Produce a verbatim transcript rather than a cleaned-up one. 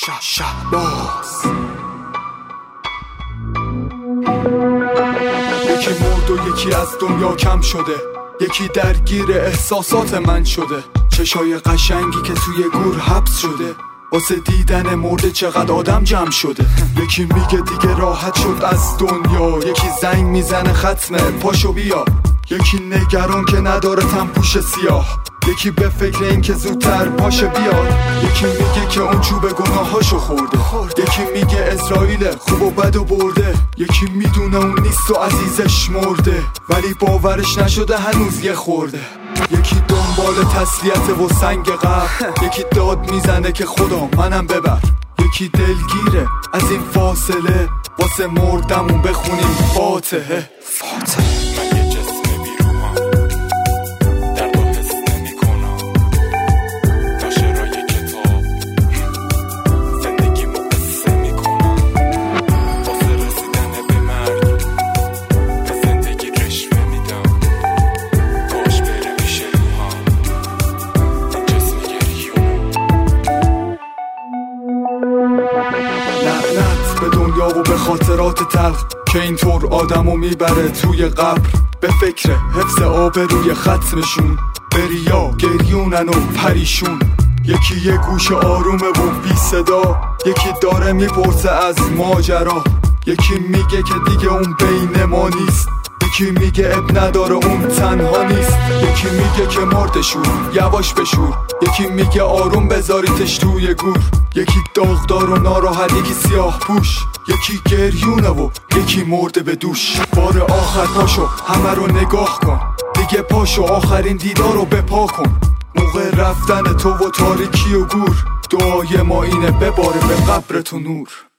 شهباز. یکی مرد و یکی از دنیا کم شده، یکی درگیر احساسات من شده. چشای قشنگی که توی گور حبس شده، واسه دیدن مرده چقدر آدم جمع شده. یکی میگه دیگه راحت شد از دنیا، یکی زنگ میزنه ختمه پاشو بیا. یکی نگران که نداره تنپوش سیاه، یکی به فکر این که زودتر پاشه بیاد. یکی میگه که اون چوب گناهاشو خورده، یکی میگه اسرائیل خوب و بد و برده. یکی میدونه اون نیست و عزیزش مرده، ولی باورش نشده هنوز یه خورده. یکی دنبال تسلیت و سنگ قبر، یکی داد میزنه که خدا منم ببر. یکی دلگیره از این فاصله، واسه مردمون بخونیم فاتحه. فاتحه. لعنت به دنیا و به خاطرات تلخ که اینطور آدمو میبره توی قبر. به فکر حفظ آب روی ختمشون، به ریا گریونن و پریشون. یکی یه گوش آرومه و بی صدا، یکی داره میپرسه از ماجرا. یکی میگه که دیگه اون بین ما نیست، یکی میگه اب نداره اون تنها نیست. یکی میگه که مردشون یواش بشور، یکی میگه آروم بذاریتش توی گور. یکی داغدار و ناراحت، یکی سیاه پوش، یکی گریونه و یکی مرده به دوش. بار آخر پاشو همه رو نگاه کن، دیگه پاشو آخرین دیدار رو بپا کن. موقع رفتن تو و تاریکی و گور، دعای ما اینه بباره به قبر تو نور.